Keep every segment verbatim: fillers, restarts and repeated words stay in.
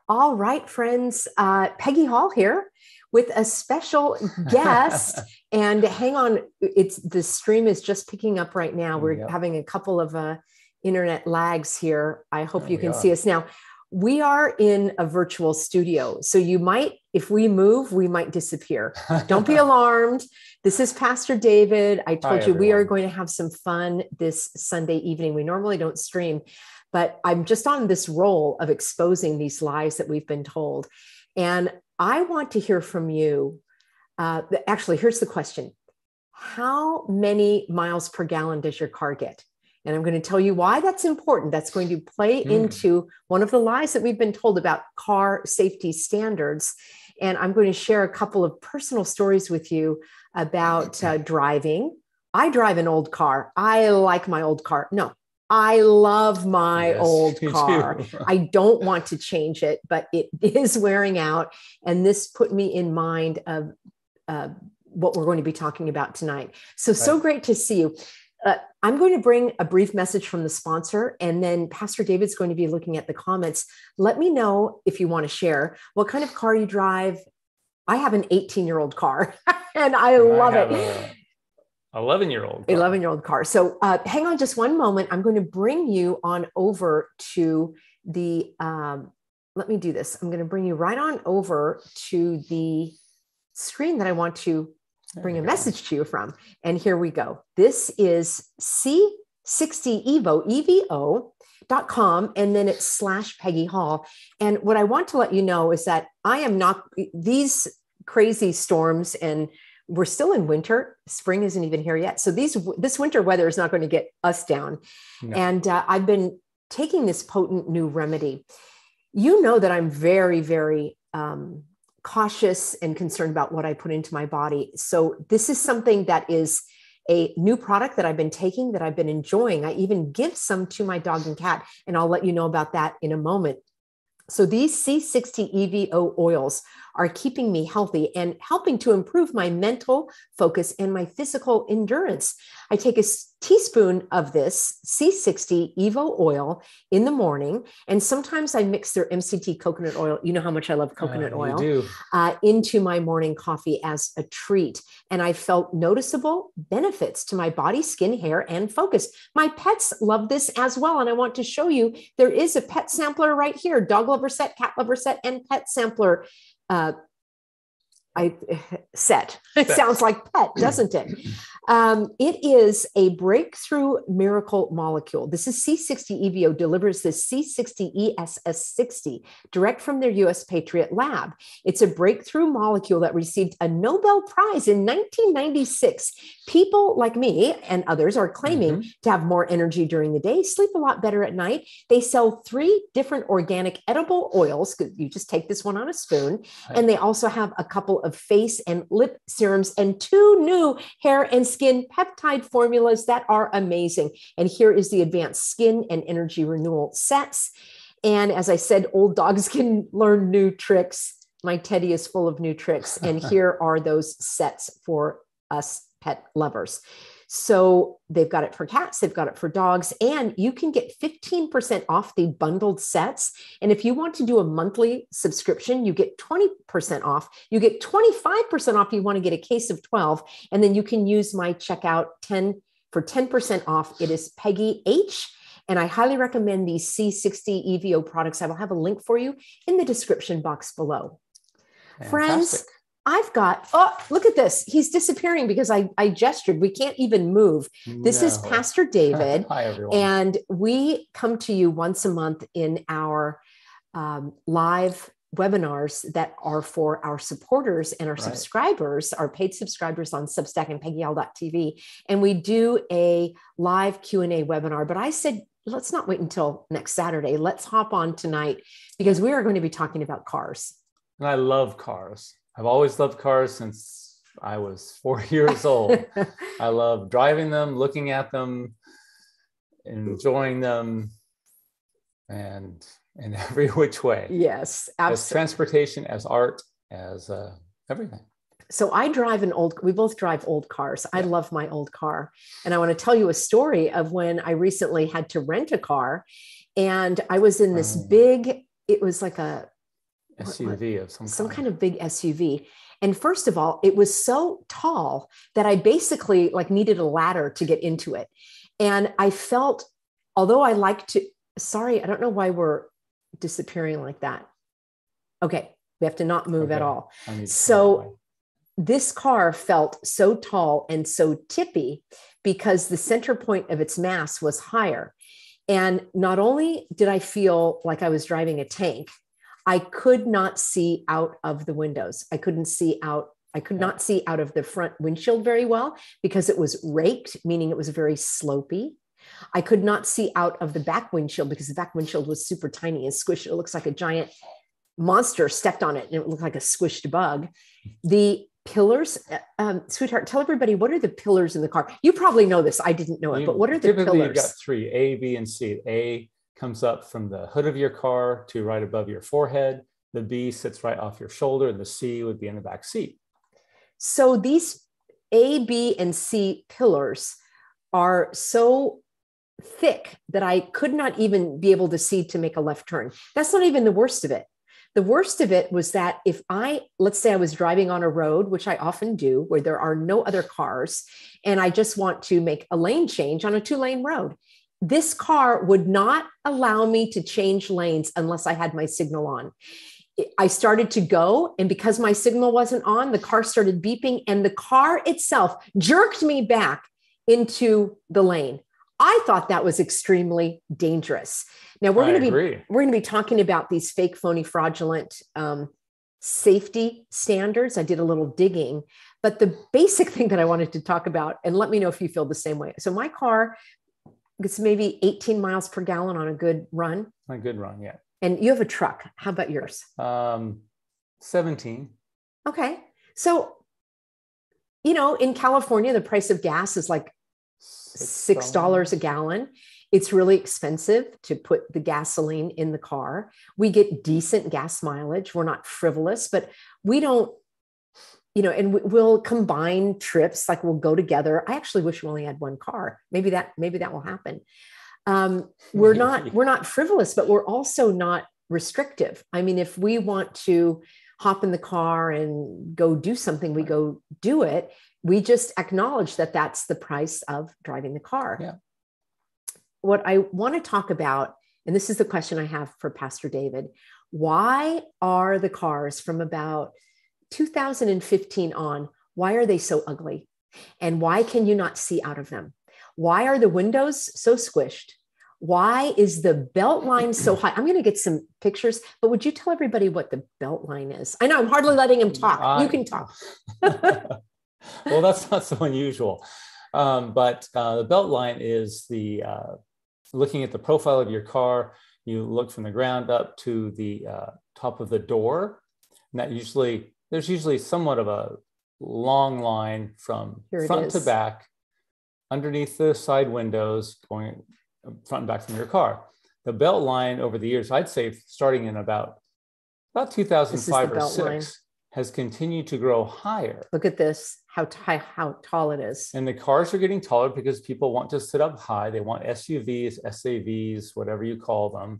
All right, friends, uh, Peggy Hall here with a special guest. And hang on, it's the stream is just picking up right now. We're yep. having a couple of uh, internet lags here. I hope there you can are. see us now. We are in a virtual studio, so you might, if we move, we might disappear. Don't be alarmed. This is Pastor David. I told Hi, you everyone. We are going to have some fun this Sunday evening. We normally don't stream, but I'm just on this role of exposing these lies that we've been told. And I want to hear from you. Uh, actually, here's the question. How many miles per gallon does your car get? And I'm going to tell you why that's important. That's going to play mm. into one of the lies that we've been told about car safety standards. And I'm going to share a couple of personal stories with you about uh, driving. I drive an old car. I like my old car. No, I love my yes, old car. I don't want to change it, but it is wearing out. And this put me in mind of uh, what we're going to be talking about tonight. So, right. so great to see you. Uh, I'm going to bring a brief message from the sponsor, and then Pastor David's going to be looking at the comments. Let me know if you want to share what kind of car you drive. I have an eighteen-year-old car, and I and love I it. eleven-year-old eleven-year-old car. So uh, hang on just one moment. I'm going to bring you on over to the, um, let me do this. I'm going to bring you right on over to the screen that I want to bring a message to you from. And here we go. This is C sixty Evo, E V O dot com, and then it's slash Peggy Hall. And what I want to let you know is that I am not, these crazy storms, and we're still in winter. Spring isn't even here yet. So these, this winter weather is not going to get us down. No. And uh, I've been taking this potent new remedy. You know that I'm very, very, um, cautious and concerned about what I put into my body. So this is something that is a new product that I've been taking, that I've been enjoying. I even give some to my dog and cat, and I'll let you know about that in a moment. So these C sixty E V O oils are keeping me healthy and helping to improve my mental focus and my physical endurance. I take a teaspoon of this C sixty Evo oil in the morning, and sometimes I mix their M C T coconut oil. You know how much I love coconut uh, oil do. Uh, into my morning coffee as a treat. And I felt noticeable benefits to my body, skin, hair, and focus. My pets love this as well. And I want to show you, there is a pet sampler right here, dog lover set, cat lover set, and pet sampler Uh, I set. It sounds like pet, doesn't it? Um, it is a breakthrough miracle molecule. This is C sixty E V O delivers the C sixty E S S sixty direct from their U S Patriot lab. It's a breakthrough molecule that received a Nobel Prize in nineteen ninety-six. People like me and others are claiming mm-hmm. to have more energy during the day, sleep a lot better at night. They sell three different organic edible oils. You just take this one on a spoon. Right. And they also have a couple of face and lip serums and two new hair and skin peptide formulas that are amazing. And here is the advanced skin and energy renewal sets. And as I said, old dogs can learn new tricks. My Teddy is full of new tricks. And here are those sets for us pet lovers. So they've got it for cats, they've got it for dogs, and you can get fifteen percent off the bundled sets. And if you want to do a monthly subscription, you get twenty percent off. You get twenty-five percent off if you want to get a case of twelve. And then you can use my checkout ten for ten percent off. It is Peggy H. And I highly recommend these C sixty E V O products. I will have a link for you in the description box below. Fantastic. Friends, I've got, oh, look at this. He's disappearing because I, I gestured. We can't even move. This no. is Pastor David. Hi, everyone. And we come to you once a month in our um, live webinars that are for our supporters and our right. subscribers, our paid subscribers on Substack and Peggy Hall dot T V. And we do a live Q and A webinar. But I said, let's not wait until next Saturday. Let's hop on tonight because we are going to be talking about cars. And I love cars. I've always loved cars since I was four years old. I love driving them, looking at them, enjoying them, and in every which way. Yes, absolutely. As transportation, as art, as uh, everything. So I drive an old, we both drive old cars. I yeah. love my old car. And I want to tell you a story of when I recently had to rent a car. And I was in this um, big, it was like a, S U V of some, some kind. kind of big S U V. And first of all, it was so tall that I basically like needed a ladder to get into it. And I felt, although I like to, sorry, I don't know why we're disappearing like that. Okay. We have to not move Okay. at all. So this car felt so tall and so tippy because the center point of its mass was higher. And not only did I feel like I was driving a tank, I could not see out of the windows. I couldn't see out. I could not see out of the front windshield very well because it was raked, meaning it was very slopey. I could not see out of the back windshield because the back windshield was super tiny and squished. It looks like a giant monster stepped on it and it looked like a squished bug. The pillars, um, sweetheart, tell everybody, what are the pillars in the car? You probably know this. I didn't know it, but what are the typically pillars? You've got three, A, B, and C. A comes up from the hood of your car to right above your forehead. The B sits right off your shoulder, and the C would be in the back seat. So these A, B, and C pillars are so thick that I could not even be able to see to make a left turn. That's not even the worst of it. The worst of it was that if I, let's say I was driving on a road, which I often do, where there are no other cars, and I just want to make a lane change on a two-lane road, this car would not allow me to change lanes unless I had my signal on. I started to go, and because my signal wasn't on, the car started beeping, and the car itself jerked me back into the lane. I thought that was extremely dangerous. Now we're going to be we're going to be talking about these fake, phony, fraudulent um, safety standards. I did a little digging, but the basic thing that I wanted to talk about, and let me know if you feel the same way. So my car gets maybe eighteen miles per gallon on a good run. A good run, yeah. And you have a truck. How about yours? Um, seventeen. Okay, so you know, in California, the price of gas is like six dollars a gallon. It's really expensive to put the gasoline in the car. We get decent gas mileage. We're not frivolous, but we don't, you know, and we'll combine trips, like we'll go together. I actually wish we only had one car. Maybe that, maybe that will happen. Um, we're not, we're not frivolous, but we're also not restrictive. I mean, if we want to hop in the car and go do something, we go do it. We just acknowledge that that's the price of driving the car. Yeah. What I want to talk about, and this is the question I have for Pastor David, why are the cars from about two thousand fifteen on, why are they so ugly? And why can you not see out of them? Why are the windows so squished? Why is the belt line so high? I'm going to get some pictures, but would you tell everybody what the belt line is? I know I'm hardly letting him talk. I, you can talk. Well, that's not so unusual. Um, but uh, the belt line is the, uh, looking at the profile of your car, you look from the ground up to the uh, top of the door. And that usually, there's usually somewhat of a long line from front to back, underneath the side windows, going front and back from your car. The belt line over the years, I'd say starting in about, about two thousand five or six, line. Has continued to grow higher. Look at this, how, high, how tall it is. And the cars are getting taller because people want to sit up high. They want S U Vs, S A Vs, whatever you call them.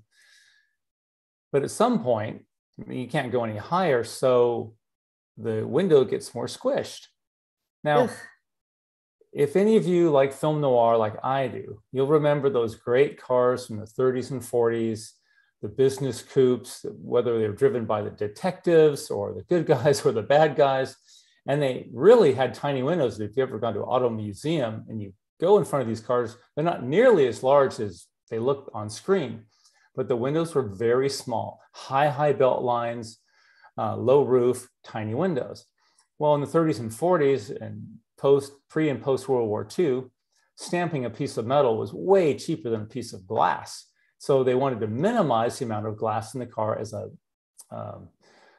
But at some point, I mean, you can't go any higher, so the window gets more squished. Now, Ugh. If any of you like film noir like I do, you'll remember those great cars from the thirties and forties, the business coupes, whether they're driven by the detectives or the good guys or the bad guys. And they really had tiny windows. If you've ever gone to an auto museum and you go in front of these cars, they're not nearly as large as they look on screen, but the windows were very small, high, high belt lines, uh, low roof, tiny windows. Well, in the thirties and forties and post, pre and post World War Two, stamping a piece of metal was way cheaper than a piece of glass. So they wanted to minimize the amount of glass in the car as a, um,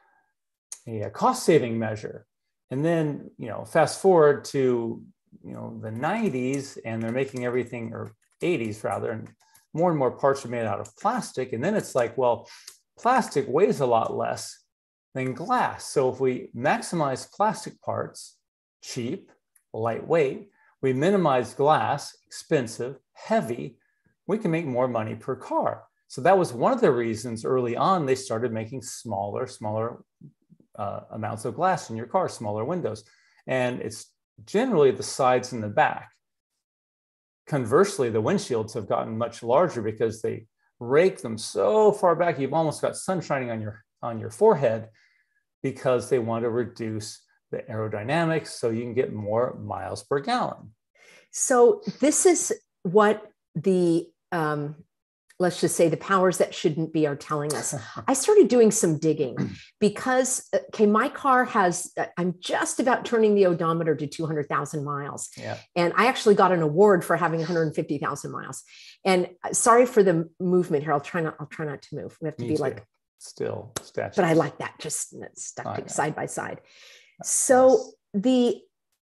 a cost-saving measure. And then, you know, fast forward to, you know, the nineties, and they're making everything, or eighties rather, and more and more parts are made out of plastic. And then it's like, well, plastic weighs a lot less than glass. So if we maximize plastic parts, cheap, lightweight, we minimize glass, expensive, heavy, we can make more money per car. So that was one of the reasons early on they started making smaller, smaller uh, amounts of glass in your car, smaller windows. And it's generally the sides and the back. Conversely, the windshields have gotten much larger because they rake them so far back, you've almost got sun shining on your, on your forehead, because they want to reduce the aerodynamics so you can get more miles per gallon. So this is what the, um, let's just say the powers that shouldn't be are telling us. I started doing some digging because, okay, my car has, I'm just about turning the odometer to two hundred thousand miles. Yeah. And I actually got an award for having one hundred fifty thousand miles. And sorry for the movement here. I'll try not, I'll try not to move. We have to Me be too. like, still statue. But I like that, just stuck oh, side by side. So yes. the,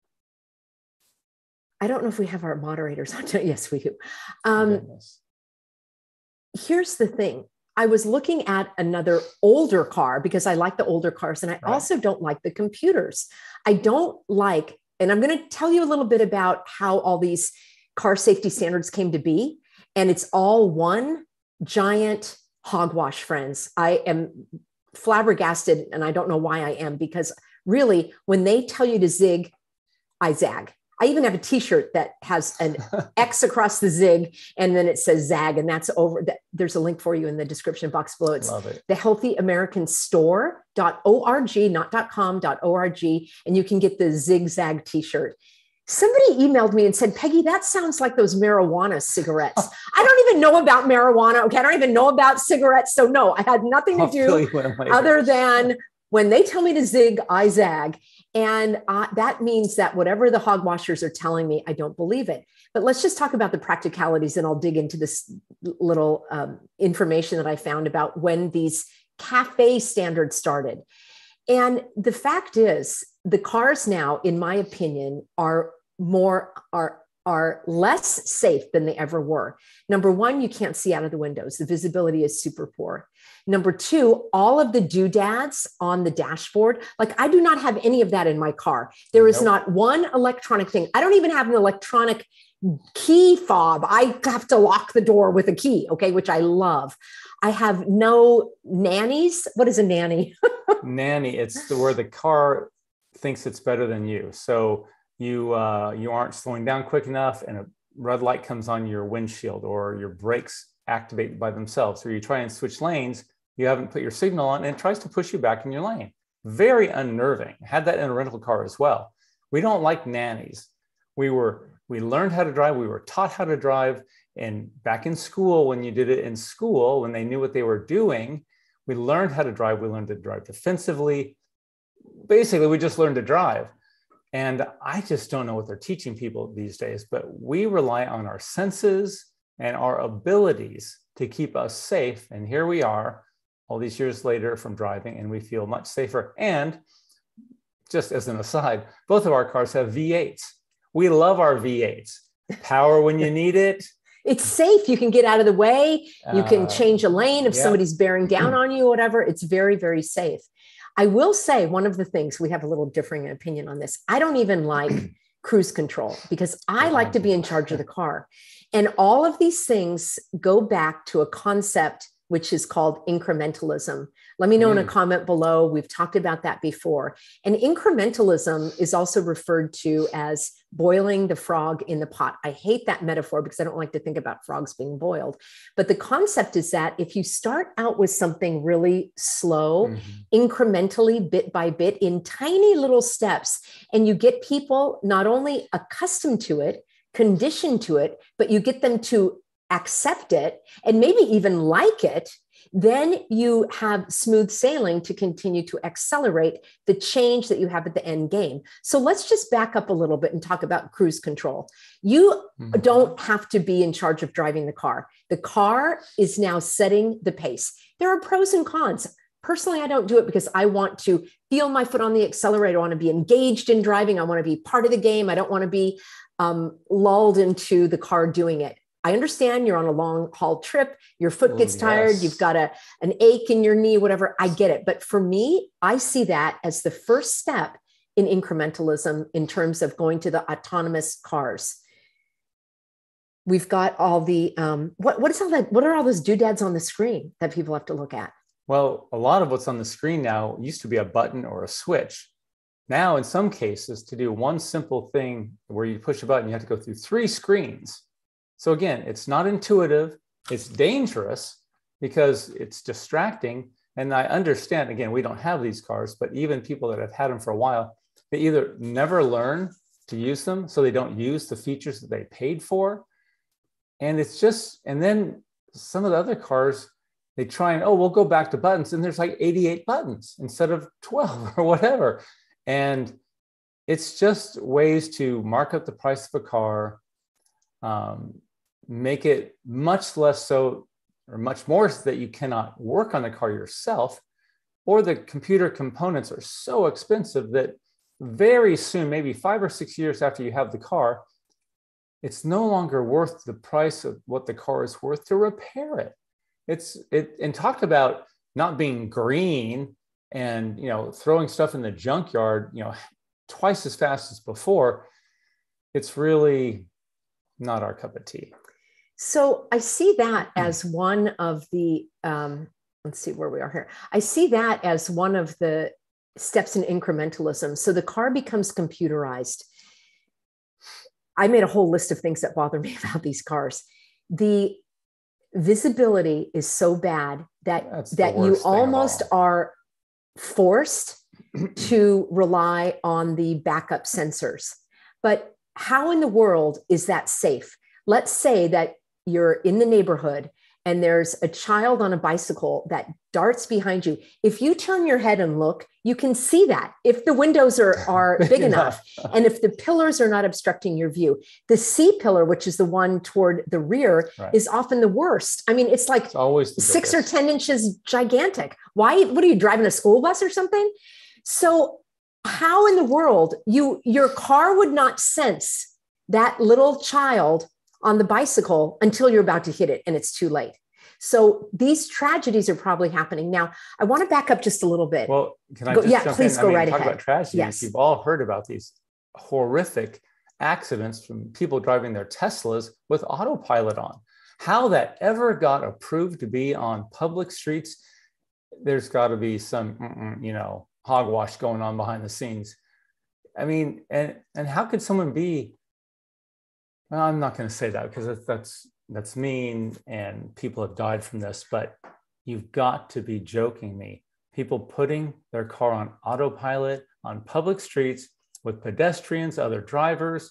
I don't know if we have our moderators on. Yes, we do. Um, here's the thing. I was looking at another older car because I like the older cars, and I right. also don't like the computers. I don't like, and I'm going to tell you a little bit about how all these car safety standards came to be. And it's all one giant hogwash, friends. I am flabbergasted, and I don't know why I am, because really, when they tell you to zig, I zag. I even have a t-shirt that has an X across the zig, and then it says zag, and that's over. There's a link for you in the description box below. It's Love it. the healthy american store dot org, not .com, .org, and you can get the zigzag t-shirt. Somebody emailed me and said, Peggy, that sounds like those marijuana cigarettes. I don't even know about marijuana. Okay. I don't even know about cigarettes. So no, I had nothing to do other than when they tell me to zig, I zag. And uh, that means that whatever the hogwashers are telling me, I don't believe it. But let's just talk about the practicalities, and I'll dig into this little um, information that I found about when these CAFE standards started. And the fact is, the cars now, in my opinion, are more, are, are less safe than they ever were. Number one, you can't see out of the windows. The visibility is super poor. Number two, all of the doodads on the dashboard, like I do not have any of that in my car. There is nope. not one electronic thing. I don't even have an electronic key fob. I have to lock the door with a key, okay, which I love. I have no nannies. What is a nanny? Nanny, it's the, where the car thinks it's better than you. So you uh, you aren't slowing down quick enough, and a red light comes on your windshield, or your brakes activate by themselves, or you try and switch lanes, you haven't put your signal on, and it tries to push you back in your lane. Very unnerving. Had that in a rental car as well. We don't like nannies. We were we learned how to drive. We were taught how to drive. And back in school, when you did it in school, when they knew what they were doing, we learned how to drive. We learned to drive defensively. Basically, we just learned to drive. And I just don't know what they're teaching people these days, but we rely on our senses and our abilities to keep us safe. And here we are all these years later from driving, and we feel much safer. And just as an aside, both of our cars have V eights. We love our V eights. Power when you need it. It's safe. You can get out of the way. You can Uh, change a lane if yeah. somebody's bearing down on you, whatever. It's very, very safe. I will say one of the things, we have a little differing opinion on this. I don't even like cruise control because I like to be in charge of the car. And all of these things go back to a concept which is called incrementalism. Let me know mm. in a comment below. We've talked about that before. And incrementalism is also referred to as boiling the frog in the pot. I hate that metaphor because I don't like to think about frogs being boiled. But the concept is that if you start out with something really slow, mm-hmm. incrementally, bit by bit, in tiny little steps, and you get people not only accustomed to it, conditioned to it, but you get them to accept it and maybe even like it, then you have smooth sailing to continue to accelerate the change that you have at the end game. So let's just back up a little bit and talk about cruise control. You mm-hmm. don't have to be in charge of driving the car. The car is now setting the pace. There are pros and cons. Personally, I don't do it because I want to feel my foot on the accelerator. I want to be engaged in driving. I want to be part of the game. I don't want to be um, lulled into the car doing it. I understand you're on a long haul trip. Your foot gets Ooh, tired. yes. You've got a, an ache in your knee, whatever. I get it. But for me, I see that as the first step in incrementalism in terms of going to the autonomous cars. We've got all the, um, what, what is all that? What are all those doodads on the screen that people have to look at? Well, a lot of what's on the screen now used to be a button or a switch. Now, in some cases, to do one simple thing where you push a button, you have to go through three screens. So again, it's not intuitive. It's dangerous because it's distracting. And I understand, again, we don't have these cars, but even people that have had them for a while, they either never learn to use them, so they don't use the features that they paid for. And it's just, and then some of the other cars, they try and, oh, we'll go back to buttons. And there's like eighty-eight buttons instead of twelve or whatever. And it's just ways to mark up the price of a car, um, make it much less so, or much more so that you cannot work on the car yourself, or the computer components are so expensive that very soon, maybe five or six years after you have the car, it's no longer worth the price of what the car is worth to repair it. It's it and talk about not being green and, you know, throwing stuff in the junkyard, you know, twice as fast as before. It's really not our cup of tea. So I see that as one of the, um, let's see where we are here. I see that as one of the steps in incrementalism. So the car becomes computerized. I made a whole list of things that bother me about these cars. The visibility is so bad that, that you almost are forced to rely on the backup sensors. But how in the world is that safe? Let's say that you're in the neighborhood and there's a child on a bicycle that darts behind you. If you turn your head and look, you can see that if the windows are, are big enough and if the pillars are not obstructing your view. The C pillar, which is the one toward the rear, right, is often the worst. I mean, it's like it's always six biggest. or ten inches gigantic. Why? What are you, driving a school bus or something? So how in the world you your car would not sense that little child on the bicycle until you're about to hit it and it's too late. So these tragedies are probably happening. Now, I want to back up just a little bit. Well, can I go, just yeah, jump please in? go I mean, right talk ahead. about tragedies. Yes. You've all heard about these horrific accidents from people driving their Teslas with autopilot on. How that ever got approved to be on public streets, there's got to be some, you know, hogwash going on behind the scenes. I mean, and and how could someone be? Well, I'm not going to say that because that's, that's that's mean, and people have died from this. But you've got to be joking me. People putting their car on autopilot on public streets with pedestrians, other drivers.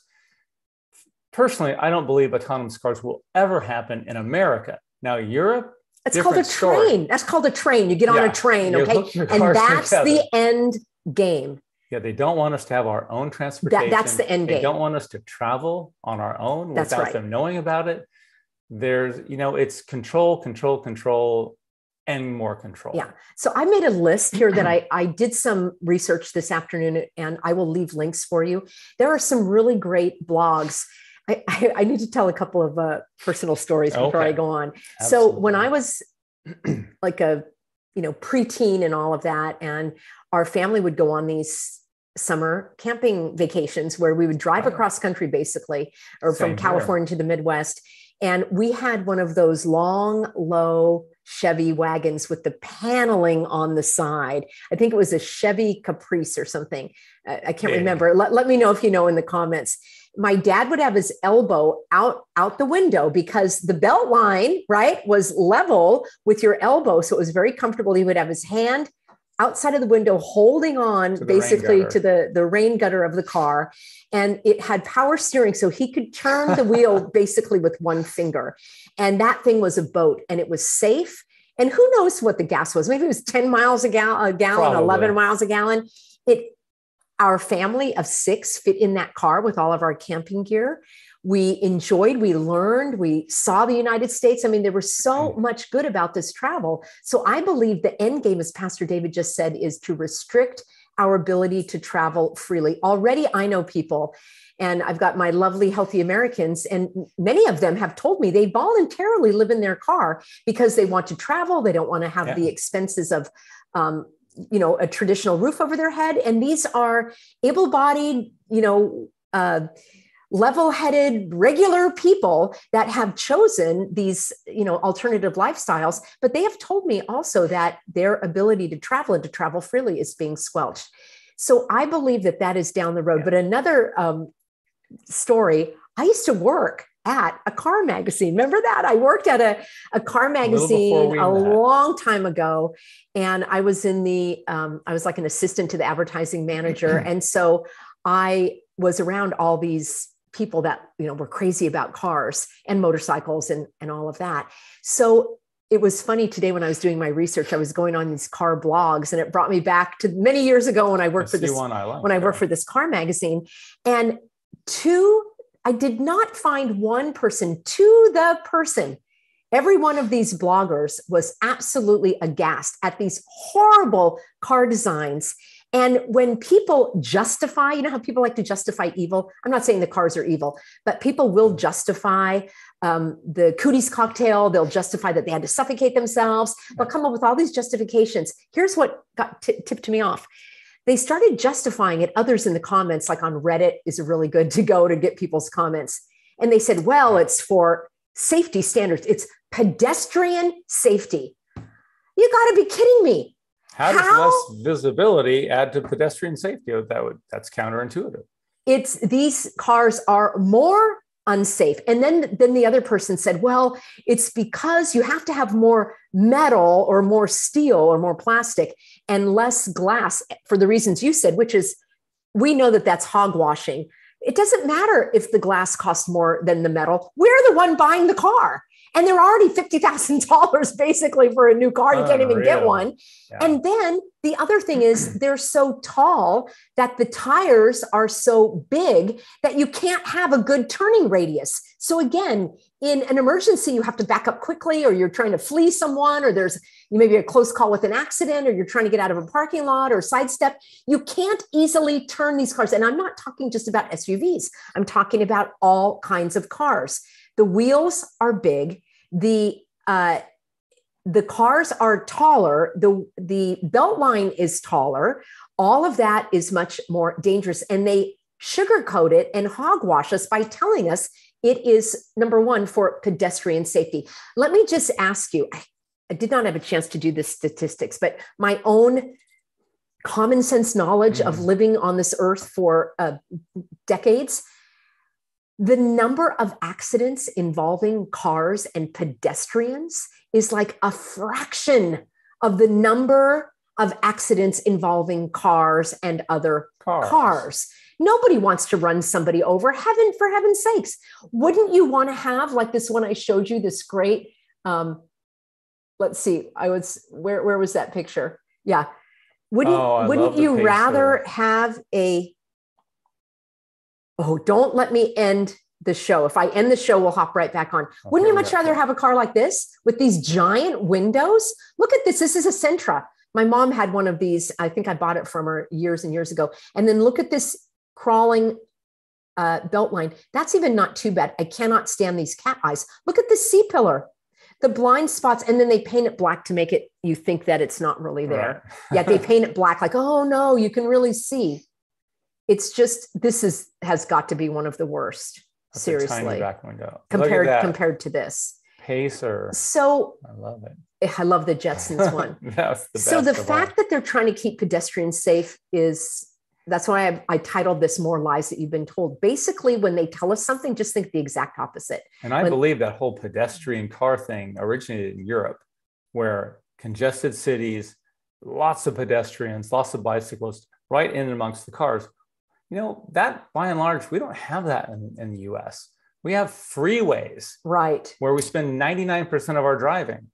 Personally, I don't believe autonomous cars will ever happen in America. Now, Europe. It's called a train. Story. That's called a train. You get yeah. on a train, okay? And that's together. the end game. Yeah, they don't want us to have our own transportation. That, that's the end game. They don't want us to travel on our own that's without right. them knowing about it. There's, you know, it's control, control, control, and more control. Yeah. So I made a list here that I, I did some research this afternoon, and I will leave links for you. There are some really great blogs. I, I, I need to tell a couple of uh, personal stories before okay. I go on. Absolutely. So when I was like a, you know, preteen and all of that, and our family would go on these summer camping vacations where we would drive across country basically, or Same from California here. to the Midwest. And we had one of those long, low Chevy wagons with the paneling on the side. I think it was a Chevy Caprice or something. I can't yeah. remember. Let, let me know if you know in the comments. My dad would have his elbow out, out the window because the belt line, right, was level with your elbow. So it was very comfortable. He would have his hand outside of the window, holding on to basically to the, the rain gutter of the car. And it had power steering, so he could turn the wheel basically with one finger. And that thing was a boat, and it was safe. And who knows what the gas was? Maybe it was ten miles a, gal- a gallon, Probably. eleven miles a gallon. It, our family of six fit in that car with all of our camping gear. We enjoyed, we learned, we saw the United States. I mean, there was so much good about this travel. So I believe the end game, as Pastor David just said, is to restrict our ability to travel freely. Already, I know people, and I've got my lovely, healthy Americans, and many of them have told me they voluntarily live in their car because they want to travel. They don't want to have yeah. the expenses of, um, you know, a traditional roof over their head. And these are able-bodied, you know, uh, level-headed, regular people that have chosen these, you know, alternative lifestyles, but they have told me also that their ability to travel and to travel freely is being squelched. So I believe that that is down the road. Yeah. But another um, story, I used to work at a car magazine. Remember that? I worked at a, a car magazine a, a long time ago. And I was in the, um, I was like an assistant to the advertising manager. And so I was around all these people that, you know, were crazy about cars and motorcycles and, and all of that. So it was funny today when I was doing my research, I was going on these car blogs, and it brought me back to many years ago when I worked for this, I like, when I worked for this car magazine. And two, I did not find one person to the person. Every one of these bloggers was absolutely aghast at these horrible car designs. And when people justify, you know how people like to justify evil? I'm not saying the cars are evil, but people will justify um, the cooties cocktail. They'll justify that they had to suffocate themselves. They'll come up with all these justifications. Here's what got t- tipped me off. They started justifying it. Others in the comments, like on Reddit, is really good to go to get people's comments. And they said, well, it's for safety standards. It's pedestrian safety. You got to be kidding me. How does How? less visibility add to pedestrian safety? That would, that's counterintuitive. It's these cars are more unsafe. And then, then the other person said, well, it's because you have to have more metal or more steel or more plastic and less glass for the reasons you said, which is, we know that that's hogwashing. It doesn't matter if the glass costs more than the metal. We're the one buying the car. And they're already fifty thousand dollars basically for a new car. You can't even Unreal. get one. Yeah. And then the other thing is they're so tall that the tires are so big that you can't have a good turning radius. So again, in an emergency, you have to back up quickly, or you're trying to flee someone, or there's you maybe a close call with an accident, or you're trying to get out of a parking lot or sidestep. You can't easily turn these cars. And I'm not talking just about S U Vs. I'm talking about all kinds of cars. The wheels are big. The uh, the cars are taller. The, the belt line is taller. All of that is much more dangerous. And they sugarcoat it and hogwash us by telling us it is, number one, for pedestrian safety. Let me just ask you, I, I did not have a chance to do the statistics, but my own common sense knowledge mm-hmm. of living on this earth for uh, decades, the number of accidents involving cars and pedestrians is like a fraction of the number of accidents involving cars and other cars. cars. Nobody wants to run somebody over, heaven for heaven's sakes. Wouldn't you want to have, like this one I showed you, this great, um, let's see, I was, where, where was that picture? Yeah. Wouldn't, oh, wouldn't you rather have a, oh, don't let me end the show. If I end the show, we'll hop right back on. Okay, wouldn't you much rather have a car like this with these giant windows? Look at this. This is a Sentra. My mom had one of these. I think I bought it from her years and years ago. And then look at this crawling uh, belt line. That's even not too bad. I cannot stand these cat eyes. Look at the C-pillar, the blind spots. And then they paint it black to make it, you think that it's not really there. Right. Yet they paint it black like, oh no, you can really see. It's just, this is, has got to be one of the worst. That's seriously. A tiny back window. Compared, compared to this. Pacer. So I love it. I love the Jetsons one. That's the best so the of fact all. that they're trying to keep pedestrians safe is, that's why I, I titled this More Lies That You've Been Told. Basically, when they tell us something, just think the exact opposite. And I when, believe that whole pedestrian car thing originated in Europe, where congested cities, lots of pedestrians, lots of bicyclists, right in amongst the cars. You know, that by and large, we don't have that in, in the U S. We have freeways, right, where we spend ninety-nine percent of our driving.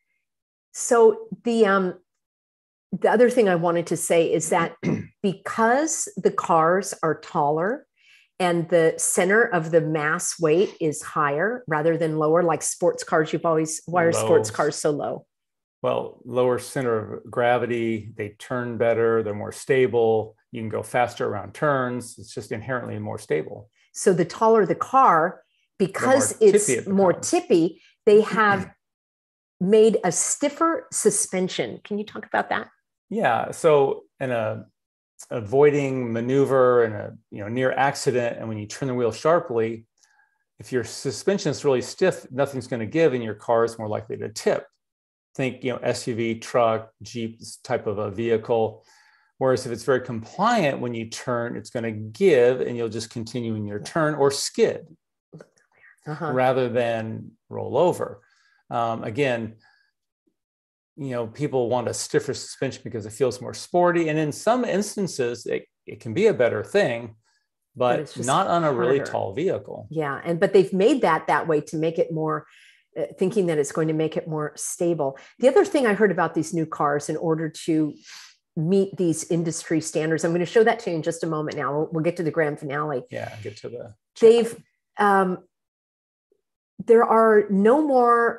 So the um, the other thing I wanted to say is that because the cars are taller and the center of the mass weight is higher rather than lower, like sports cars, you've always, why are low. sports cars so low? Well, lower center of gravity, they turn better, they're more stable. You can go faster around turns. It's just inherently more stable. So the taller the car, because more it's tippy it more tippy, they have made a stiffer suspension. Can you talk about that? Yeah. So in a avoiding maneuver and a you know near accident, and when you turn the wheel sharply, if your suspension is really stiff, nothing's going to give, and your car is more likely to tip. Think you know S U V, truck, Jeep type of a vehicle. Whereas if it's very compliant, when you turn, it's going to give, and you'll just continue in your turn or skid uh-huh. rather than roll over. Um, again, you know, people want a stiffer suspension because it feels more sporty. And in some instances, it, it can be a better thing, but, but not on a harder. really tall vehicle. Yeah. And, but they've made that that way to make it more, uh, thinking that it's going to make it more stable. The other thing I heard about these new cars, in order to meet these industry standards, I'm going to show that to you in just a moment. Now we'll, we'll get to the grand finale. Yeah. Get to the, they've, um, there are no more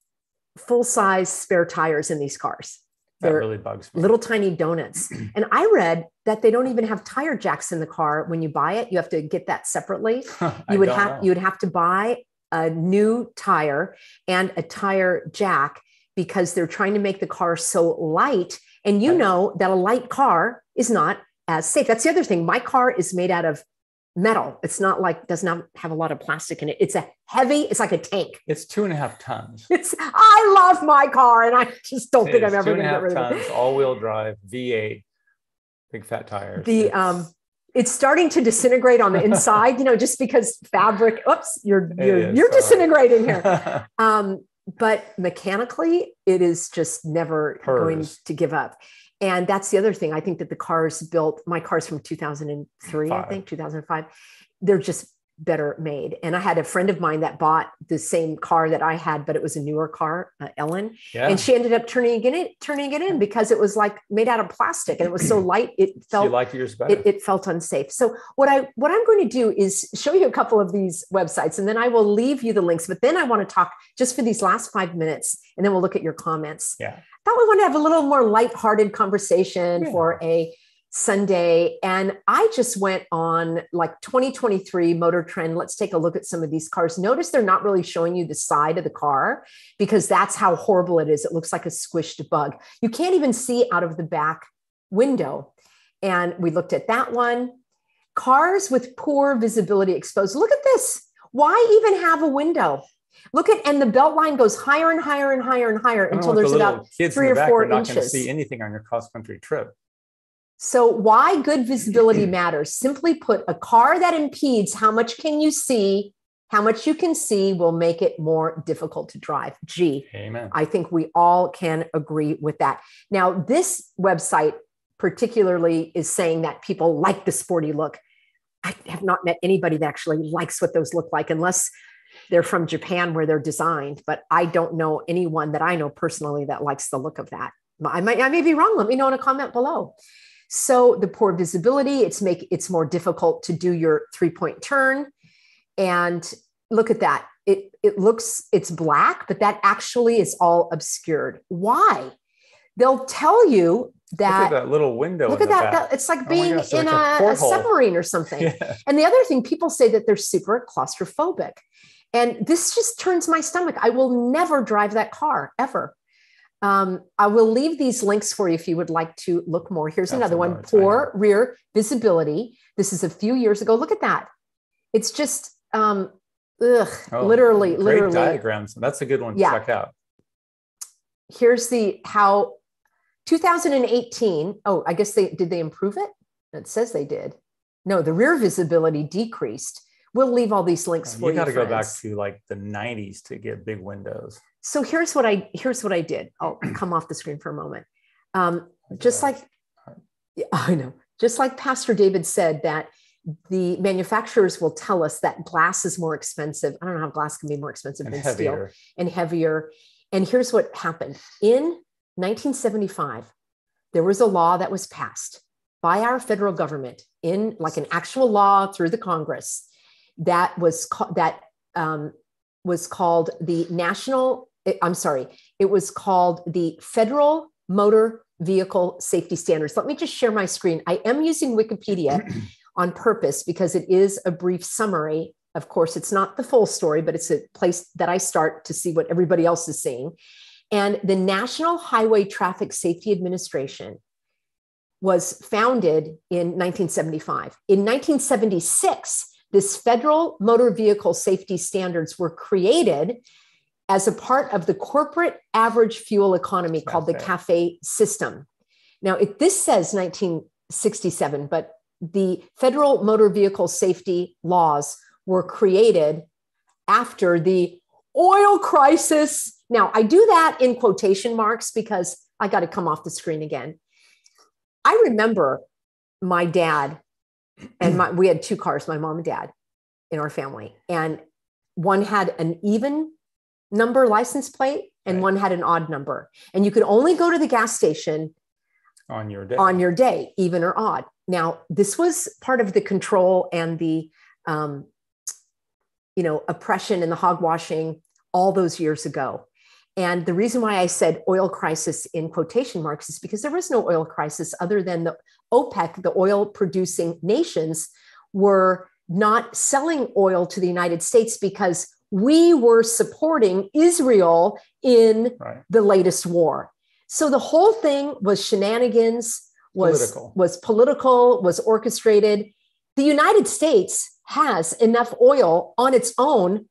full-size spare tires in these cars. That They're really bugs me. Little tiny donuts. And I read that they don't even have tire jacks in the car. When you buy it, you have to get that separately. You would have know. you would have to buy a new tire and a tire jack, because they're trying to make the car so light. And you know that a light car is not as safe. That's the other thing. My car is made out of metal. It's not like, does not have a lot of plastic in it. It's a heavy, it's like a tank. It's two and a half tons. It's, I love my car, and I just don't it think I'm ever going to get rid tons, of it. All-wheel drive, V eight, big fat tires. The it's, um, it's starting to disintegrate on the inside, you know, just because fabric. Oops, you're you're is, you're sorry. disintegrating here. um, but mechanically, it is just never Purrs. going to give up. And that's the other thing. I think that the cars built, my car's from two thousand three, Five. I think, two thousand five. They're just better made. And I had a friend of mine that bought the same car that I had, but it was a newer car, uh, Ellen. Yeah. And she ended up turning it in, turning it in because it was like made out of plastic, and it was so light. It felt, she liked yours better. It, it felt unsafe. So what I, what I'm going to do is show you a couple of these websites, and then I will leave you the links, but then I want to talk just for these last five minutes, and then we'll look at your comments. Yeah. I thought we want to have a little more lighthearted conversation yeah. for a Sunday. And I just went on like twenty twenty-three Motor Trend. Let's take a look at some of these cars. Notice they're not really showing you the side of the car, because that's how horrible it is. It looks like a squished bug. You can't even see out of the back window. And we looked at that one. Cars with poor visibility exposed. Look at this. Why even have a window? Look at, and the belt line goes higher and higher and higher and higher until there's the about three or four not inches. Not going to see anything on your cross-country trip. So why good visibility matters? Simply put, a car that impedes how much can you see, how much you can see, will make it more difficult to drive. Gee, Amen. I think we all can agree with that. Now, this website particularly is saying that people like the sporty look. I have not met anybody that actually likes what those look like, unless they're from Japan where they're designed. But I don't know anyone that I know personally that likes the look of that. I might, I may be wrong. Let me know in a comment below. So the poor visibility, it's make it's more difficult to do your three-point turn. And look at that. It, it looks, it's black, but that actually is all obscured. Why? They'll tell you that. Look at that little window. Look at that, that. that. It's like being oh gosh, in like a, a, a submarine or something. Yeah. And the other thing, people say that they're super claustrophobic. And this just turns my stomach. I will never drive that car, ever. Um, I will leave these links for you if you would like to look more. Here's That's another one, poor rear visibility. This is a few years ago. Look at that. It's just, um, ugh, oh, literally, great literally. diagrams. That's a good one to yeah. check out. Here's the, how two thousand eighteen. Oh, I guess they, did they improve it? It says they did. No, the rear visibility decreased. We'll leave all these links for you. You got to go back friends. to like the nineties to get big windows. So here's what I here's what I did. I'll come off the screen for a moment. Um, just like I know, just like Pastor David said, that the manufacturers will tell us that glass is more expensive. I don't know how glass can be more expensive and than heavier. steel and heavier. And here's what happened. In nineteen seventy-five, there was a law that was passed by our federal government, in like an actual law through the Congress, that was ca- that um, was called the National. I'm sorry, it was called the Federal Motor Vehicle Safety Standards. Let me just share my screen. I am using Wikipedia on purpose because it is a brief summary. Of course, it's not the full story, but it's a place that I start to see what everybody else is seeing. And the National Highway Traffic Safety Administration was founded in nineteen seventy-five. In nineteen seventy-six, this federal motor vehicle safety standards were created as a part of the corporate average fuel economy CAFE. Called the CAFE system. Now, it, this says nineteen sixty-seven, but the federal motor vehicle safety laws were created after the oil crisis. Now, I do that in quotation marks because I got to come off the screen again. I remember my dad and my, we had two cars, my mom and dad in our family. And one had an even number license plate and right. one had an odd number. And you could only go to the gas station on your day, on your day, even or odd. Now, this was part of the control and the, um, you know, oppression and the hogwashing all those years ago. And the reason why I said oil crisis in quotation marks is because there was no oil crisis other than the OPEC, the oil producing nations, were not selling oil to the United States because we were supporting Israel in right. the latest war. So the whole thing was shenanigans, was political. was political, was orchestrated. The United States has enough oil on its own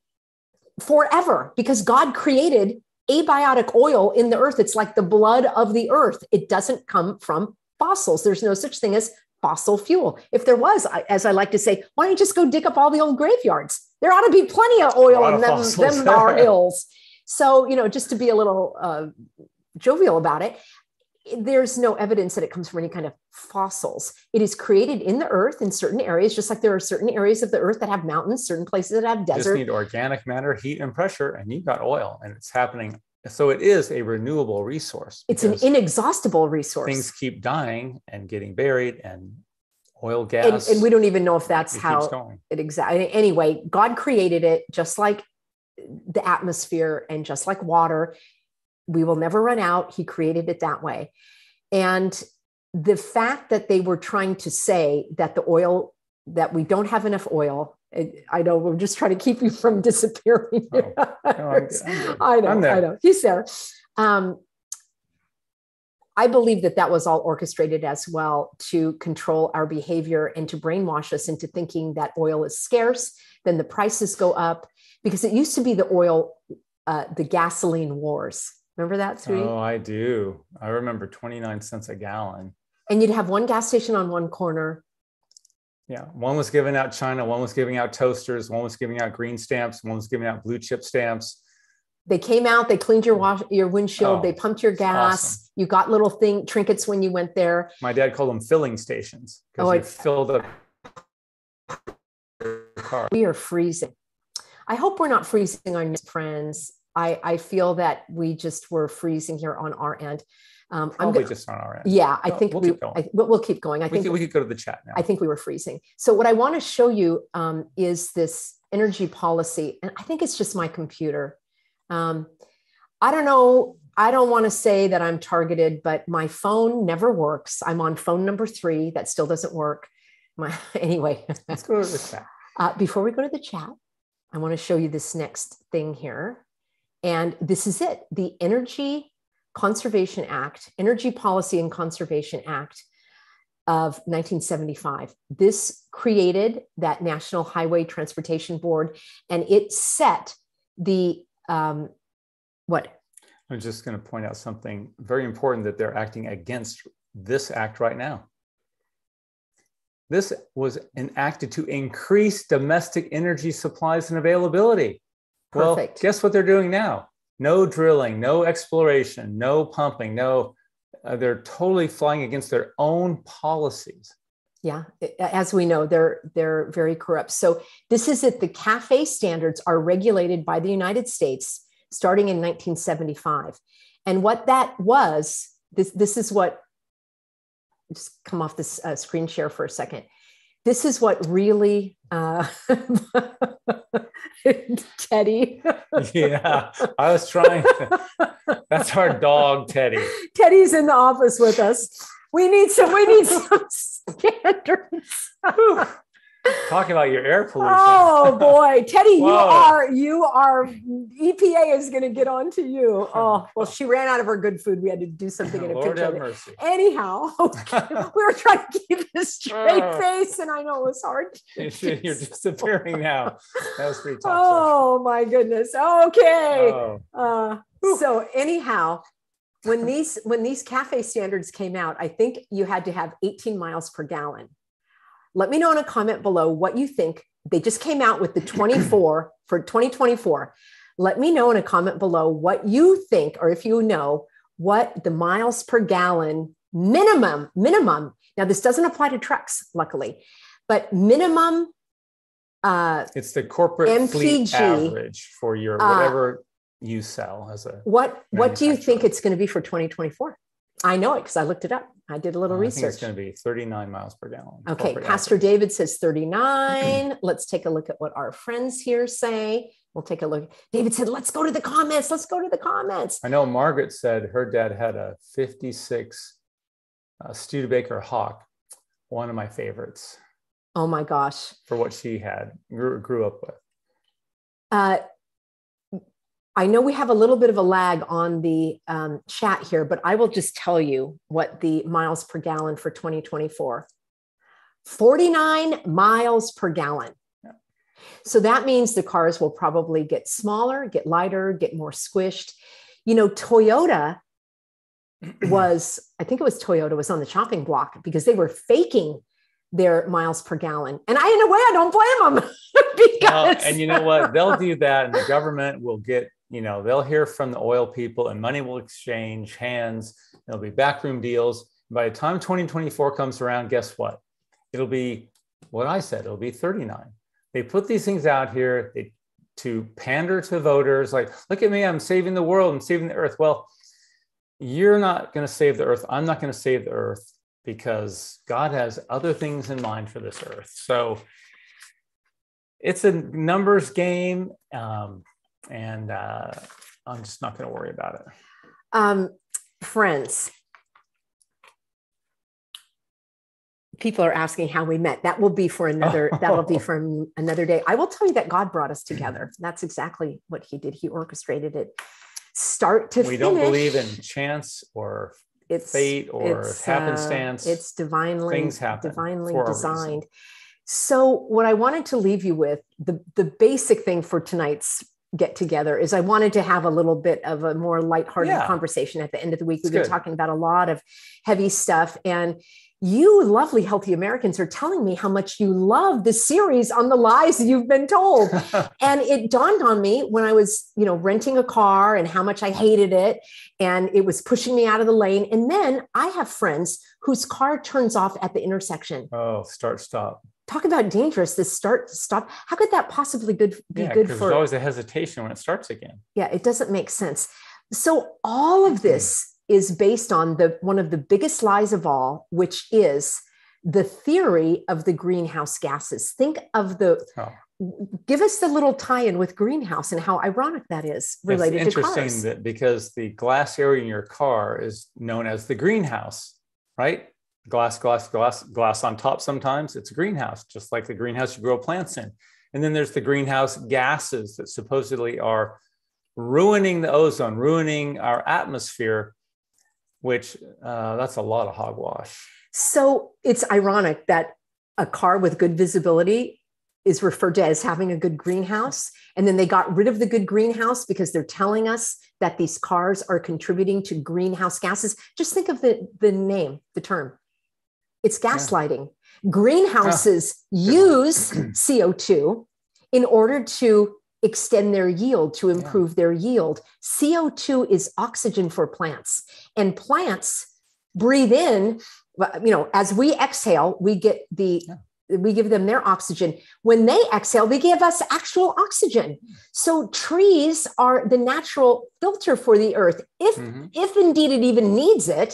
forever because God created abiotic oil in the earth. It's like the blood of the earth. It doesn't come from fossils. There's no such thing as fossil fuel. If there was, as I like to say, why don't you just go dig up all the old graveyards? There ought to be plenty of oil in them, them our hills. So, you know, just to be a little uh, jovial about it, there's no evidence that it comes from any kind of fossils. It is created in the earth in certain areas, just like there are certain areas of the earth that have mountains, certain places that have desert. You just need organic matter, heat, and pressure, and you've got oil, and it's happening. So it is a renewable resource. It's an inexhaustible resource. Things keep dying and getting buried, and oil, gas. And, and we don't even know if that's it how it exactly. Anyway, God created it just like the atmosphere and just like water. We will never run out. He created it that way. And the fact that they were trying to say that the oil, that we don't have enough oil, I know we're just trying to keep you from disappearing. Oh, no, I'm, I'm I know, I know. He's there. Um, I believe that that was all orchestrated as well to control our behavior and to brainwash us into thinking that oil is scarce, then the prices go up, because it used to be the oil, uh, the gasoline wars. Remember that, Sweetie? Oh, I do. I remember twenty-nine cents a gallon. And you'd have one gas station on one corner. Yeah. One was giving out China, one was giving out toasters, one was giving out green stamps, one was giving out blue chip stamps. They came out, they cleaned your wash, your windshield, oh, they pumped your gas. Awesome. You got little thing trinkets when you went there. My dad called them filling stations because oh, you filled up your car. We are freezing. I hope we're not freezing our friends. I, I feel that we just were freezing here on our end. Um, Probably I'm just on our end. Yeah, I no, think we'll we, keep going. I, we'll keep going. I we think could, we could go to the chat now. I think we were freezing. So what I want to show you um, is this energy policy. And I think it's just my computer. Um, I don't know. I don't want to say that I'm targeted, but my phone never works. I'm on phone number three. That still doesn't work. My, anyway. Let's go to the chat. Uh, before we go to the chat, I want to show you this next thing here. And this is it, the Energy Conservation Act, Energy Policy and Conservation Act of nineteen seventy-five. This created that National Highway Transportation Board, and it set the, um, what? I'm just going to point out something very important, that they're acting against this act right now. This was enacted to increase domestic energy supplies and availability. Perfect. Well, guess what they're doing now? No drilling, no exploration, no pumping, no, uh, they're totally flying against their own policies. Yeah, as we know, they're, they're very corrupt. So this is it. The CAFE standards are regulated by the United States starting in nineteen seventy-five. And what that was, this, this is what, just come off this uh, screen share for a second. This is what really, uh, Teddy. Yeah, I was trying to, that's our dog, Teddy. Teddy's in the office with us. We need some, we need some standards. Talk about your air pollution. Oh boy, Teddy, you Whoa. are, you are, E P A is going to get on to you. Oh, well, she ran out of her good food. We had to do something in a Lord picture. have of it. mercy. Anyhow, okay, we were trying to keep a straight Oh. face, and I know it was hard. You're disappearing now. That was pretty toxic. Oh my goodness. Okay. Oh. Uh, so anyhow, when these when these CAFE standards came out, I think you had to have eighteen miles per gallon. Let me know in a comment below what you think. They just came out with the twenty-four for twenty twenty-four. Let me know in a comment below what you think, or if you know what the miles per gallon minimum, minimum. Now, this doesn't apply to trucks, luckily, but minimum. Uh, it's the corporate M P G, fleet average for your whatever uh, you sell as a. What What do you think it's going to be for twenty twenty-four? I know it because I looked it up. I did a little I research. think it's going to be thirty-nine miles per gallon. Okay, Pastor average. David says thirty-nine. Let's take a look at what our friends here say. We'll take a look. David said, let's go to the comments. Let's go to the comments. I know Margaret said her dad had a fifty-six uh, Studebaker Hawk, one of my favorites. Oh my gosh. For what she had, grew, grew up with. Uh, I know we have a little bit of a lag on the um, chat here, but I will just tell you what the miles per gallon for twenty twenty-four. forty-nine miles per gallon. Yeah. So that means the cars will probably get smaller, get lighter, get more squished. You know, Toyota was, I think it was Toyota was on the chopping block because they were faking their miles per gallon. And I, in a way, I don't blame them. because... Well, and you know what? They'll do that and the government will get, you know, they'll hear from the oil people and money will exchange hands. There'll be backroom deals. By the time twenty twenty-four comes around, guess what? It'll be what I said, it'll be thirty-nine. They put these things out here they, to pander to voters. Like, look at me, I'm saving the world, I'm saving the earth. Well, you're not going to save the earth. I'm not going to save the earth because God has other things in mind for this earth. So it's a numbers game. Um, And uh, I'm just not going to worry about it. Um, friends, people are asking how we met. That will be for another, that'll be for another day. I will tell you that God brought us together. That's exactly what he did. He orchestrated it start to we finish. We don't believe in chance or it's, fate or it's, happenstance. Uh, it's divinely, Things happen divinely designed. So what I wanted to leave you with, the, the basic thing for tonight's get together is I wanted to have a little bit of a more lighthearted yeah. conversation at the end of the week. We've been talking about a lot of heavy stuff, and you lovely, healthy Americans are telling me how much you love the series on the lies you've been told. And it dawned on me when I was, you know, renting a car and how much I hated it. And it was pushing me out of the lane. And then I have friends whose car turns off at the intersection. Oh, start, stop. Talk about dangerous, this start, stop. How could that possibly good, be yeah, good for? There's always a hesitation when it starts again. Yeah, it doesn't make sense. So all of this is based on the one of the biggest lies of all, which is the theory of the greenhouse gases. Think of the, oh. give us the little tie-in with greenhouse and how ironic that is related it's to cars. Interesting that because the glass area in your car is known as the greenhouse, right? Glass, glass, glass, glass on top. Sometimes it's a greenhouse, just like the greenhouse you grow plants in. And then there's the greenhouse gases that supposedly are ruining the ozone, ruining our atmosphere, which uh, that's a lot of hogwash. So it's ironic that a car with good visibility is referred to as having a good greenhouse. And then they got rid of the good greenhouse because they're telling us that these cars are contributing to greenhouse gases. Just think of the, the name, the term. It's gaslighting. Yeah. Greenhouses yeah. use C O two in order to extend their yield, to improve yeah. their yield. C O two is oxygen for plants, and plants breathe in, you know, as we exhale, we get the, yeah. we give them their oxygen. When they exhale, they give us actual oxygen. So trees are the natural filter for the earth, if, mm-hmm. if indeed it even needs it.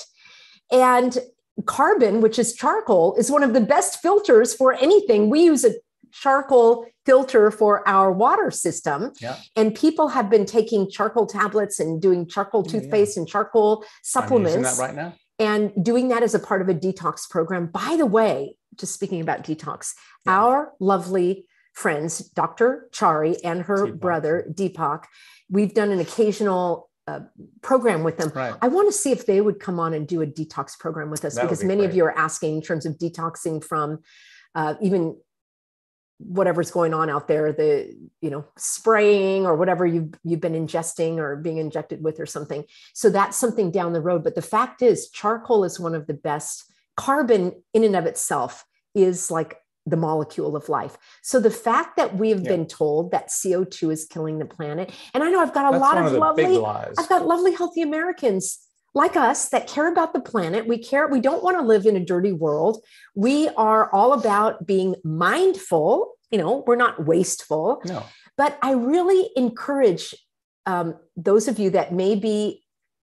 And carbon, which is charcoal, is one of the best filters for anything. We use a charcoal filter for our water system. Yeah. And people have been taking charcoal tablets and doing charcoal toothpaste yeah. and charcoal supplements. I'm using that right now. and doing that as a part of a detox program. By the way, just speaking about detox, yeah. our lovely friends, Doctor Chari and her Deepak. brother, Deepak, we've done an occasional uh, program with them. Right. I want to see if they would come on and do a detox program with us, that because be many great. of you are asking in terms of detoxing from uh, even whatever's going on out there, the, you know, spraying or whatever you've, you've been ingesting or being injected with or something. So that's something down the road. But the fact is, charcoal is one of the best. Carbon in and of itself is like the molecule of life. So the fact that we've yeah. been told that C O two is killing the planet, and I know I've got a that's lot one of, of the lovely, big lies. I've got lovely, healthy Americans like us that care about the planet. We care. We don't want to live in a dirty world. We are all about being mindful. You know, we're not wasteful. No. But I really encourage um, those of you that may be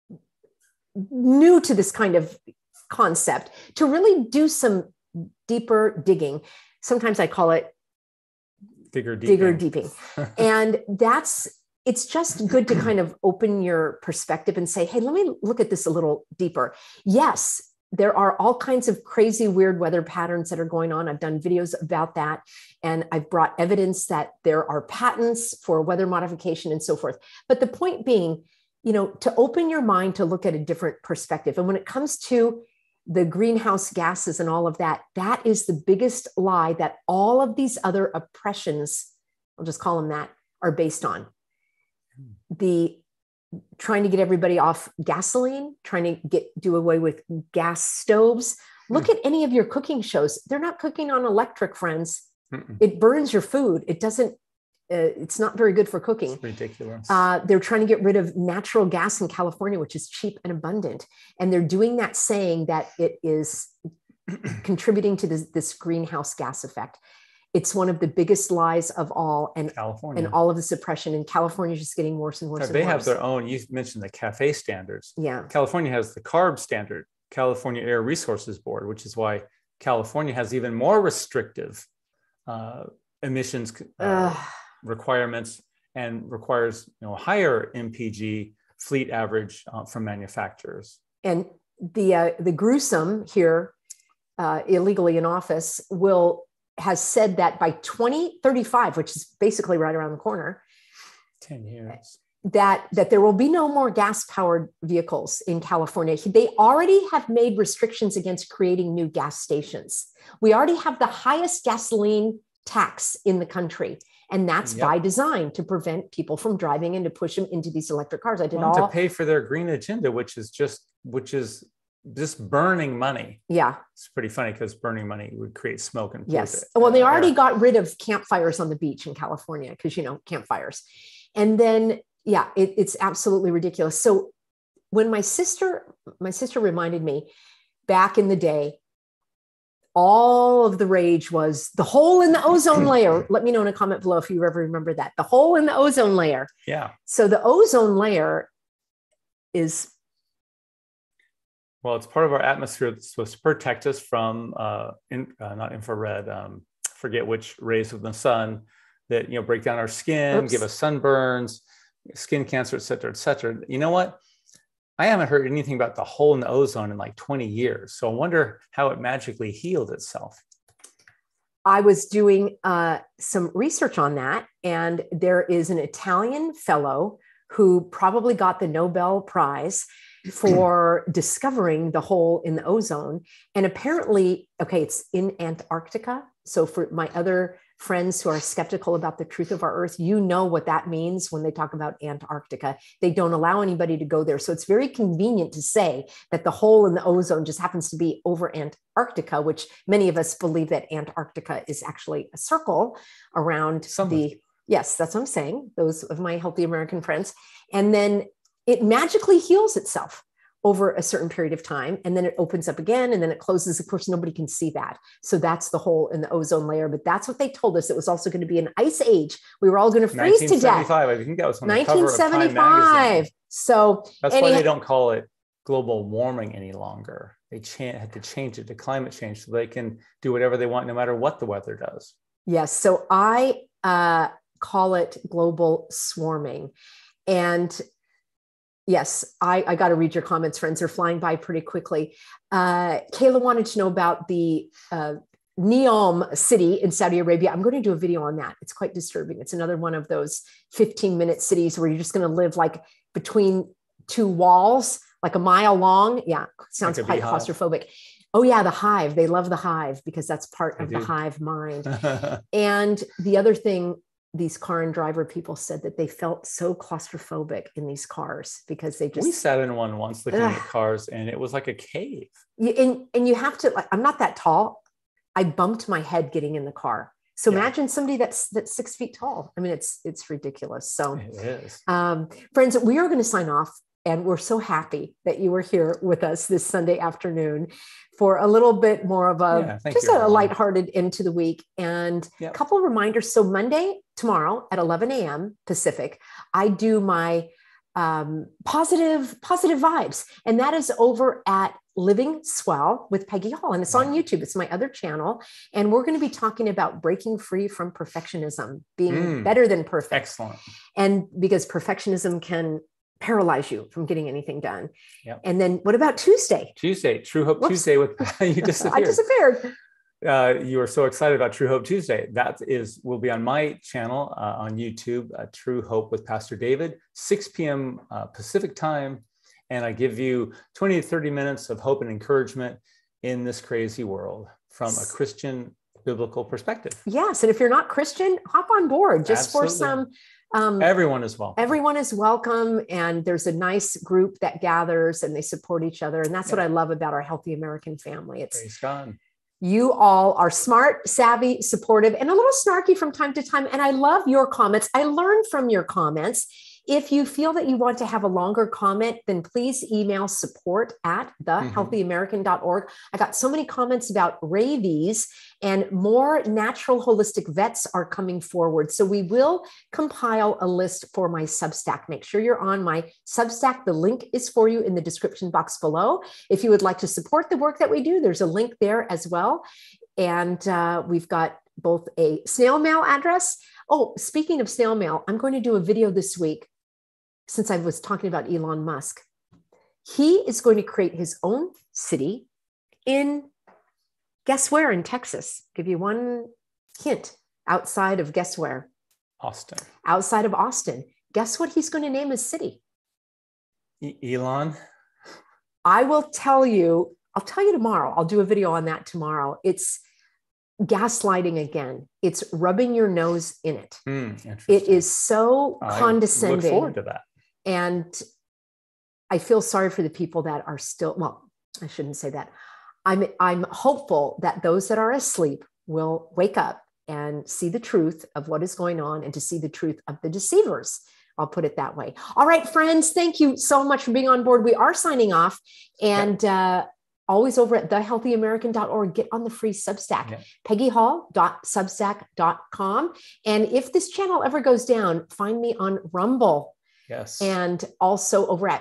new to this kind of concept to really do some deeper digging. Sometimes I call it digger deeping. Digger deeping. And that's, it's just good to kind of open your perspective and say, hey, let me look at this a little deeper. Yes, there are all kinds of crazy, weird weather patterns that are going on. I've done videos about that. And I've brought evidence that there are patents for weather modification and so forth. But the point being, you know, to open your mind to look at a different perspective. And when it comes to the greenhouse gases and all of that, that is the biggest lie that all of these other oppressions, I'll just call them that, are based on. The trying to get everybody off gasoline, trying to get do away with gas stoves. Look mm. at any of your cooking shows. They're not cooking on electric, friends. Mm-mm. It burns your food. It doesn't, uh, it's not very good for cooking. It's ridiculous. Uh, they're trying to get rid of natural gas in California, which is cheap and abundant. And they're doing that saying that it is contributing to this, this greenhouse gas effect. It's one of the biggest lies of all, and California. and all of the suppression in California is just getting worse and worse. They and worse. have their own. You mentioned the CAFE standards. Yeah. California has the CARB standard, California Air Resources Board, which is why California has even more restrictive uh, emissions uh, requirements and requires you know higher M P G fleet average uh, from manufacturers. And the uh, the gruesome here, uh, illegally in office, will. has said that by twenty thirty-five, which is basically right around the corner, ten years, that, that there will be no more gas-powered vehicles in California. They already have made restrictions against creating new gas stations. We already have the highest gasoline tax in the country. And that's yep. by design, to prevent people from driving and to push them into these electric cars. I did well, all to pay for their green agenda, which is just, which is just burning money. Yeah. It's pretty funny because burning money would create smoke and yes. Well, they already got rid of campfires on the beach in California because, you know, campfires. And then, yeah, it, it's absolutely ridiculous. So when my sister, my sister reminded me back in the day, all of the rage was the hole in the ozone layer. Let me know in a comment below if you ever remember that. The hole in the ozone layer. Yeah. So the ozone layer is well, it's part of our atmosphere that's supposed to protect us from, uh, in, uh, not infrared, um, forget which rays of the sun that, you know, break down our skin, Oops. give us sunburns, skin cancer, et cetera, et cetera. You know what? I haven't heard anything about the hole in the ozone in like twenty years. So I wonder how it magically healed itself. I was doing uh, some research on that, and there is an Italian fellow who probably got the Nobel Prize for discovering the hole in the ozone. And apparently, okay, it's in Antarctica. So for my other friends who are skeptical about the truth of our Earth, you know what that means when they talk about Antarctica. They don't allow anybody to go there. So it's very convenient to say that the hole in the ozone just happens to be over Antarctica, which many of us believe that Antarctica is actually a circle around Some the, yes, that's what I'm saying, those of my healthy American friends. And then it magically heals itself over a certain period of time. And then it opens up again and then it closes. Of course, nobody can see that. So that's the hole in the ozone layer. But that's what they told us. It was also going to be an ice age. We were all going to freeze to death. I think that was on the cover of Time nineteen seventy-five. So that's anyhow, why they don't call it global warming any longer. They cha- had to change it to climate change so they can do whatever they want, no matter what the weather does. Yes. So I uh, call it global swarming. And Yes, I, I got to read your comments, friends. They're flying by pretty quickly. Uh, Kayla wanted to know about the uh, Neom city in Saudi Arabia. I'm going to do a video on that. It's quite disturbing. It's another one of those fifteen minute cities where you're just going to live like between two walls, like a mile long. Yeah, sounds Like a quite beehive. claustrophobic. Oh yeah, the hive. They love the hive because that's part They of do. the hive mind. And the other thing, these car and driver people said that they felt so claustrophobic in these cars because they just. We sat in one once looking Ugh. at cars, and it was like a cave. You, and, and you have to, like, I'm not that tall. I bumped my head getting in the car. So Yeah. imagine somebody that's that's six feet tall. I mean, it's it's ridiculous. So, It is. um, friends, we are going to sign off, and we're so happy that you were here with us this Sunday afternoon for a little bit more of a Yeah, thank just you, a everyone. lighthearted end to the week. And a Yep. couple of reminders. So Monday, tomorrow at eleven a.m. Pacific, I do my um, positive positive vibes, and that is over at Living Swell with Peggy Hall, and it's on YouTube. It's my other channel, and we're going to be talking about breaking free from perfectionism, being Mm. better than perfect, Excellent. and because perfectionism can paralyze you from getting anything done. Yep. And then what about Tuesday? Tuesday, True Hope Whoops. Tuesday with you disappeared. I disappeared. Uh, you are so excited about True Hope Tuesday. That is will be on my channel uh, on YouTube, uh, True Hope with Pastor David, six p.m. Uh, Pacific time. And I give you twenty to thirty minutes of hope and encouragement in this crazy world from a Christian biblical perspective. Yes. And if you're not Christian, hop on board just for Absolutely. some. Um, Everyone is welcome. Everyone is welcome. And there's a nice group that gathers and they support each other. And that's Yeah. what I love about our Healthy American family. It's Praise God. you all are smart, savvy, supportive, and a little snarky from time to time. And I love your comments. I learn from your comments. If you feel that you want to have a longer comment, then please email support at the healthy american dot org. I got so many comments about rabies, and more natural holistic vets are coming forward. So we will compile a list for my Substack. Make sure you're on my Substack. The link is for you in the description box below. If you would like to support the work that we do, there's a link there as well. And uh, we've got both a snail mail address. Oh, speaking of snail mail, I'm going to do a video this week. Since I was talking about Elon Musk, he is going to create his own city in, guess where, in Texas. Give you one hint, outside of guess where? Austin. Outside of Austin. Guess what he's going to name his city? E- Elon. I will tell you, I'll tell you tomorrow. I'll do a video on that tomorrow. It's gaslighting again. It's rubbing your nose in it. Hmm, It interesting. is so I condescending. Look forward to that. And I feel sorry for the people that are still, well, I shouldn't say that. I'm, I'm hopeful that those that are asleep will wake up and see the truth of what is going on and to see the truth of the deceivers. I'll put it that way. All right, friends, thank you so much for being on board. We are signing off, and uh, always over at the healthy american dot org, get on the free Substack, Yeah. peggy hall dot substack dot com. And if this channel ever goes down, find me on Rumble. Yes. And also over at